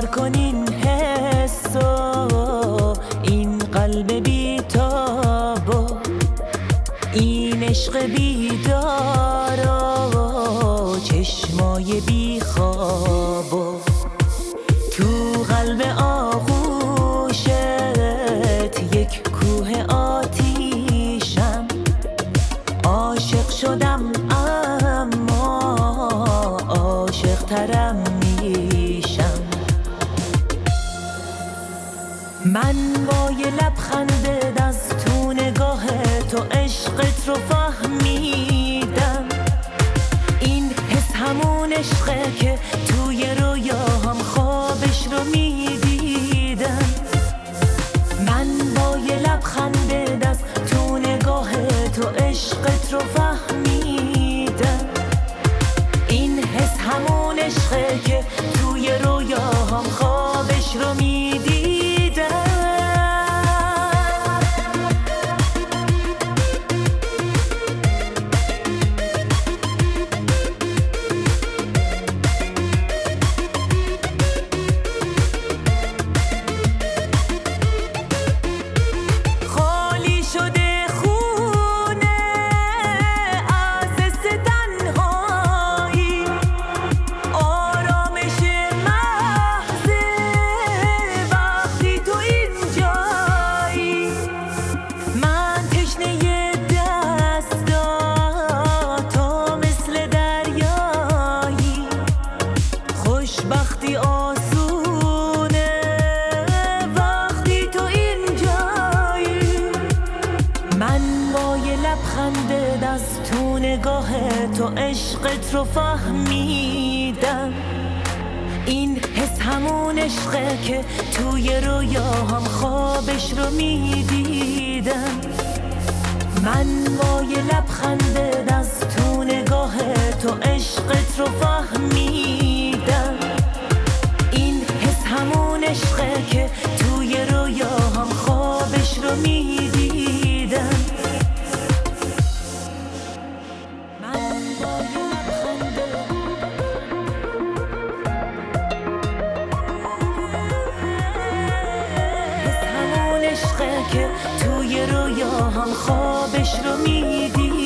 کن این حسو، این قلب بی‌تابو، این عشق بیدارو، چشمای بیخوابو. تو قلب آغوشت یک کوه آتیشم، عاشق شدم اما عاشق ترم میشم. من با یه لبخند از تو نگاه تو عشقت رو فهمیدم. این حس همون عشقه که توی رویاهم خوابش رو میدیدم. من با یه لبخند از تو نگاه تو عشقت رو فهمیدم. این حس همون عشقه که توی رویاهم خوابش رو میدیدم. وقتی آسونه وقتی تو اینجایی. من با یه لبخند از تو نگاه تو عشقت رو فهمیدم. این حس همون عشقه که توی رویاهم خوابش رو میدیدم. من با یه لبخند از تو نگاه تو عشقت رو فهمیدم. این حس همون عشقه که توی رویاهم خوابش رو میدیدم. من با یه لبخند حس همون عشقه که توی رویاهم خوابش رو میدیدم.